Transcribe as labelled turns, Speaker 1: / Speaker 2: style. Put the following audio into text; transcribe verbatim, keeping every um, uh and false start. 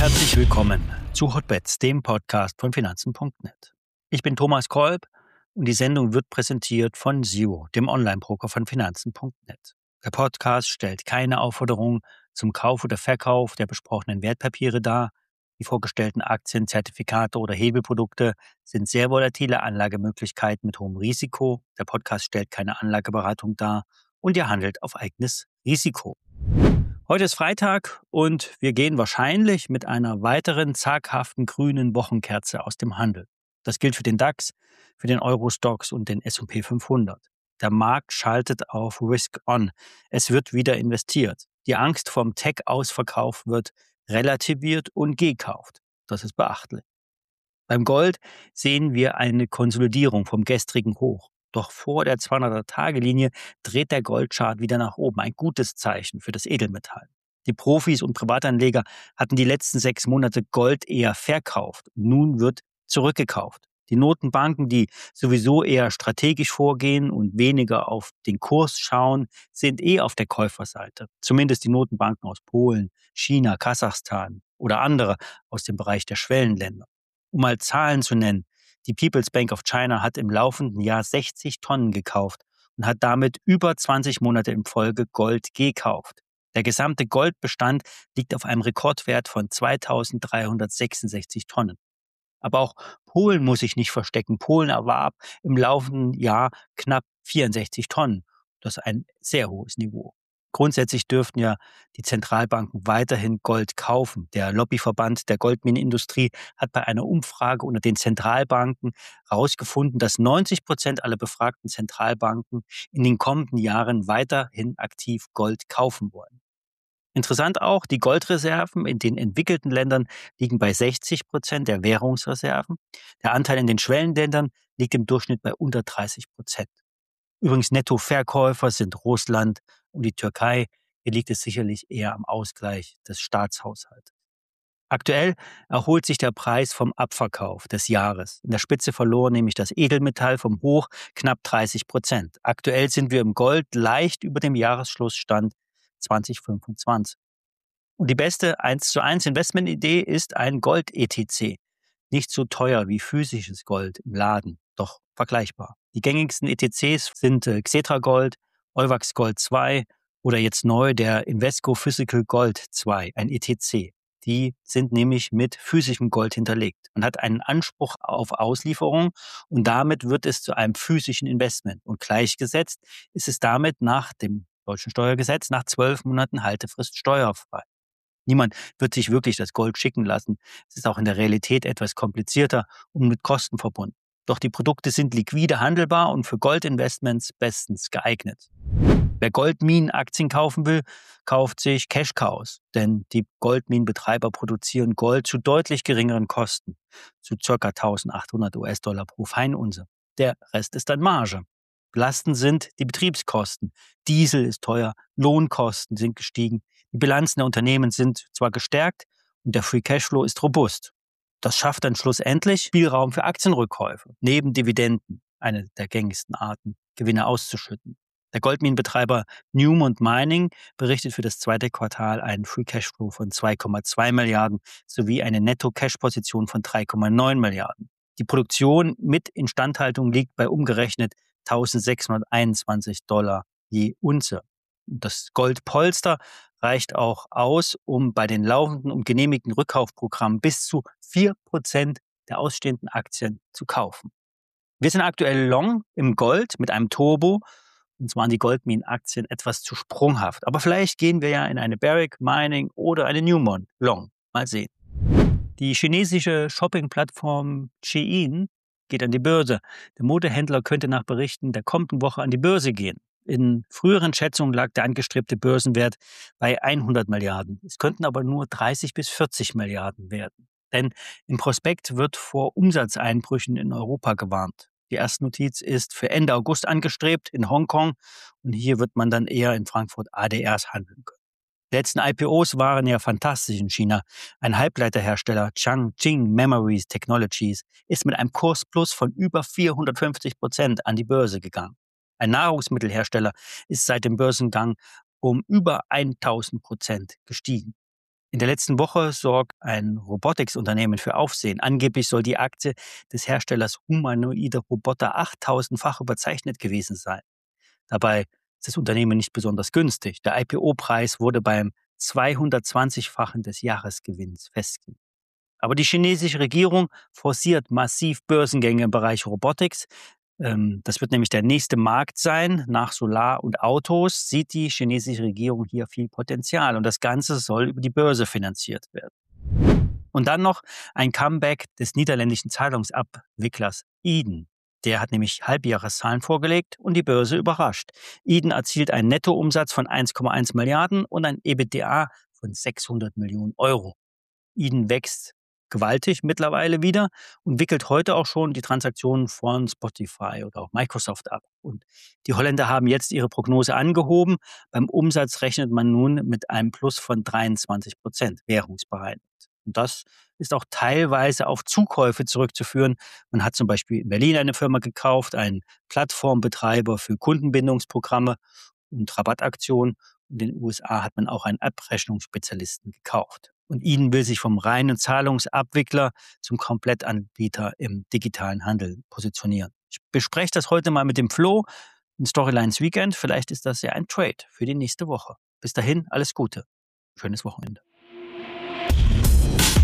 Speaker 1: Herzlich willkommen zu Hotbets, dem Podcast von Finanzen Punkt net. Ich bin Thomas Kolb und die Sendung wird präsentiert von Zero, dem Online-Broker von Finanzen Punkt net. Der Podcast stellt keine Aufforderung zum Kauf oder Verkauf der besprochenen Wertpapiere dar. Die vorgestellten Aktien, Zertifikate oder Hebelprodukte sind sehr volatile Anlagemöglichkeiten mit hohem Risiko. Der Podcast stellt keine Anlageberatung dar und ihr handelt auf eigenes Risiko. Heute ist Freitag und wir gehen wahrscheinlich mit einer weiteren zaghaften grünen Wochenkerze aus dem Handel. Das gilt für den DAX, für den Euro-Stoxx und den S und P fünfhundert. Der Markt schaltet auf Risk on. Es wird wieder investiert. Die Angst vom Tech-Ausverkauf wird relativiert und gekauft. Das ist beachtlich. Beim Gold sehen wir eine Konsolidierung vom gestrigen Hoch. Doch vor der zweihundert-Tage-Linie dreht der Goldchart wieder nach oben. Ein gutes Zeichen für das Edelmetall. Die Profis und Privatanleger hatten die letzten sechs Monate Gold eher verkauft. Nun wird zurückgekauft. Die Notenbanken, die sowieso eher strategisch vorgehen und weniger auf den Kurs schauen, sind eh auf der Käuferseite. Zumindest die Notenbanken aus Polen, China, Kasachstan oder andere aus dem Bereich der Schwellenländer. Um mal Zahlen zu nennen: Die People's Bank of China hat im laufenden Jahr sechzig Tonnen gekauft und hat damit über zwanzig Monate in Folge Gold gekauft. Der gesamte Goldbestand liegt auf einem Rekordwert von zweitausenddreihundertsechsundsechzig Tonnen. Aber auch Polen muss sich nicht verstecken. Polen erwarb im laufenden Jahr knapp vierundsechzig Tonnen. Das ist ein sehr hohes Niveau. Grundsätzlich dürften ja die Zentralbanken weiterhin Gold kaufen. Der Lobbyverband der Goldminenindustrie hat bei einer Umfrage unter den Zentralbanken herausgefunden, dass neunzig Prozent aller befragten Zentralbanken in den kommenden Jahren weiterhin aktiv Gold kaufen wollen. Interessant auch, die Goldreserven in den entwickelten Ländern liegen bei sechzig Prozent der Währungsreserven. Der Anteil in den Schwellenländern liegt im Durchschnitt bei unter dreißig Prozent. Übrigens Nettoverkäufer sind Russland und die Türkei. Hier liegt es sicherlich eher am Ausgleich des Staatshaushalts. Aktuell erholt sich der Preis vom Abverkauf des Jahres. In der Spitze verlor nämlich das Edelmetall vom Hoch knapp dreißig Prozent. Aktuell sind wir im Gold leicht über dem Jahresschlussstand zwanzig fünfundzwanzig. Und die beste eins zu eins Investmentidee ist ein Gold-E T C. Nicht so teuer wie physisches Gold im Laden, doch vergleichbar. Die gängigsten E T Cs sind äh, Xetra Gold, Euwax Gold zwei oder jetzt neu der Invesco Physical Gold zwei, ein E T C. Die sind nämlich mit physischem Gold hinterlegt. Man hat einen Anspruch auf Auslieferung und damit wird es zu einem physischen Investment. Und gleichgesetzt ist es damit nach dem deutschen Steuergesetz nach zwölf Monaten Haltefrist steuerfrei. Niemand wird sich wirklich das Gold schicken lassen. Es ist auch in der Realität etwas komplizierter und mit Kosten verbunden. Doch die Produkte sind liquide handelbar und für Goldinvestments bestens geeignet. Wer Goldminenaktien kaufen will, kauft sich Cash Cows, denn die Goldminenbetreiber produzieren Gold zu deutlich geringeren Kosten, zu ca. eintausendachthundert US-Dollar pro Feinunze. Der Rest ist dann Marge. Belastend sind die Betriebskosten. Diesel ist teuer, Lohnkosten sind gestiegen, die Bilanzen der Unternehmen sind zwar gestärkt und der Free Cashflow ist robust. Das schafft dann schlussendlich Spielraum für Aktienrückkäufe, neben Dividenden, eine der gängigsten Arten, Gewinne auszuschütten. Der Goldminenbetreiber Newmont Mining berichtet für das zweite Quartal einen Free Cashflow von zwei Komma zwei Milliarden sowie eine Netto-Cash-Position von drei Komma neun Milliarden. Die Produktion mit Instandhaltung liegt bei umgerechnet eintausendsechshunderteinundzwanzig Dollar je Unze. Das Goldpolster reicht auch aus, um bei den laufenden und genehmigten Rückkaufprogrammen bis zu vier Prozent der ausstehenden Aktien zu kaufen. Wir sind aktuell long im Gold mit einem Turbo. Uns waren die Goldminenaktien etwas zu sprunghaft. Aber vielleicht gehen wir ja in eine Barrick Mining oder eine Newmont long. Mal sehen. Die chinesische Shopping-Plattform Shein geht an die Börse. Der Modehändler könnte nach Berichten der kommenden Woche an die Börse gehen. In früheren Schätzungen lag der angestrebte Börsenwert bei hundert Milliarden. Es könnten aber nur dreißig bis vierzig Milliarden werden. Denn im Prospekt wird vor Umsatzeinbrüchen in Europa gewarnt. Die erste Notiz ist für Ende August angestrebt in Hongkong und hier wird man dann eher in Frankfurt A D Rs handeln können. Die letzten I P Os waren ja fantastisch in China. Ein Halbleiterhersteller, Changqing Memories Technologies, ist mit einem Kursplus von über vierhundertfünfzig Prozent an die Börse gegangen. Ein Nahrungsmittelhersteller ist seit dem Börsengang um über tausend Prozent gestiegen. In der letzten Woche sorgt ein Robotics-Unternehmen für Aufsehen. Angeblich soll die Aktie des Herstellers humanoide Roboter achttausendfach überzeichnet gewesen sein. Dabei ist das Unternehmen nicht besonders günstig. Der I P O-Preis wurde beim zweihundertzwanzigfachen des Jahresgewinns festgelegt. Aber die chinesische Regierung forciert massiv Börsengänge im Bereich Robotics. Ähm, Das wird nämlich der nächste Markt sein. Nach Solar und Autos sieht die chinesische Regierung hier viel Potenzial. Und das Ganze soll über die Börse finanziert werden. Und dann noch ein Comeback des niederländischen Zahlungsabwicklers Eden. Der hat nämlich Halbjahreszahlen vorgelegt und die Börse überrascht. Eden erzielt einen Nettoumsatz von eins Komma eins Milliarden und ein EBITDA von sechshundert Millionen Euro. Eden wächst gewaltig mittlerweile wieder und wickelt heute auch schon die Transaktionen von Spotify oder auch Microsoft ab. Und die Holländer haben jetzt ihre Prognose angehoben. Beim Umsatz rechnet man nun mit einem Plus von dreiundzwanzig Prozent währungsbereinigt. Und das ist auch teilweise auf Zukäufe zurückzuführen. Man hat zum Beispiel in Berlin eine Firma gekauft, einen Plattformbetreiber für Kundenbindungsprogramme und Rabattaktionen. In den U S A hat man auch einen Abrechnungsspezialisten gekauft. Und Eden will sich vom reinen Zahlungsabwickler zum Komplettanbieter im digitalen Handel positionieren. Ich bespreche das heute mal mit dem Flo in Storylines Weekend. Vielleicht ist das ja ein Trade für die nächste Woche. Bis dahin, alles Gute. Schönes Wochenende.